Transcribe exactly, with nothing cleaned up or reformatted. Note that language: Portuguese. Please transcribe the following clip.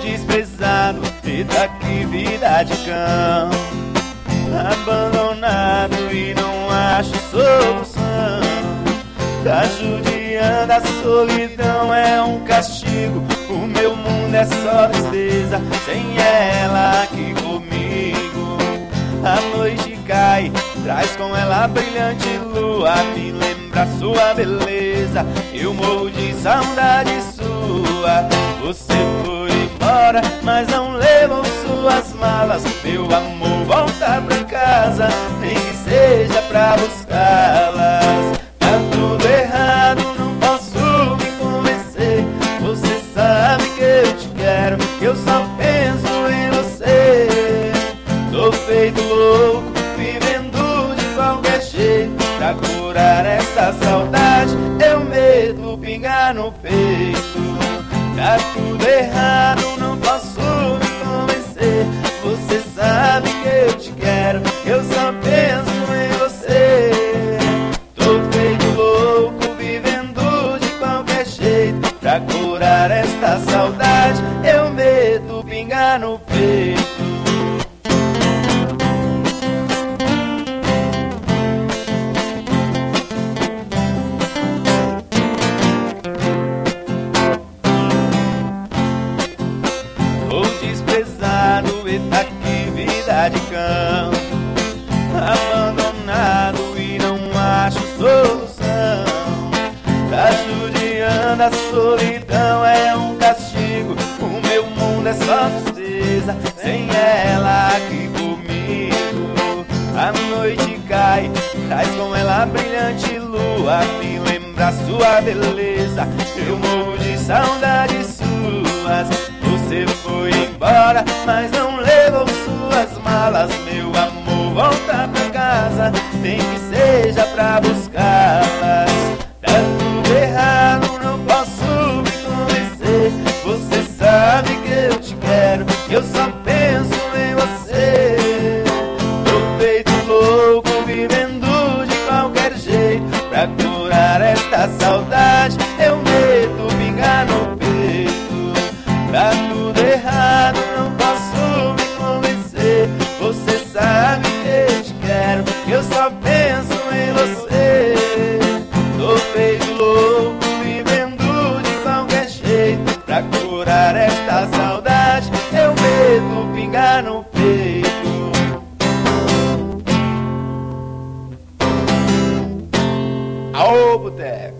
desprezado, eita que vida de cão. Abandonado e não acho solução. Tá judiando, a solidão é um castigo. O meu mundo é só tristeza, sem ela aqui comigo. A noite cai, traz com ela a brilhante lua, me lembra sua beleza. Eu morro de saudade sua. Você foi embora, mas não levou suas malas. Meu amor, volta pra casa, nem que seja pra buscá-las. Tá tudo errado, não posso me convencer. Você sabe que eu te quero, que eu só penso em você. Tô feito louco, vivendo de qualquer jeito. Pra curar essa saudade, eu medo pingar no peito. Tá tudo errado, não posso me convencer. Você sabe que eu te quero, que eu só penso em você. Tô feito louco, vivendo de qualquer jeito. Pra curar esta saudade, eu medo pingar no peito. Desprezado, eita que vida de cão. Abandonado e não acho solução. Tá judiando, a solidão é um castigo. O meu mundo é só tristeza, sem ela aqui comigo. A noite cai, traz com ela a brilhante lua, me lembra sua beleza. Eu morro de saudades suas. Você foi embora, mas não levou suas malas. Meu amor, volta pra casa, nem que seja pra buscá-las. Tá tudo errado, não posso me convencer. Você sabe que eu te quero, que eu só penso em você. Tô feito louco, vivendo de qualquer jeito. Pra curar esta saudade, eu medo pingar no peito. Tá tudo errado, não posso me convencer. Você sabe que eu te quero, que eu só penso em você. Tô feito louco, vivendo de qualquer jeito. Pra curar esta saudade, eu medo pingar no peito. Aô, boteco!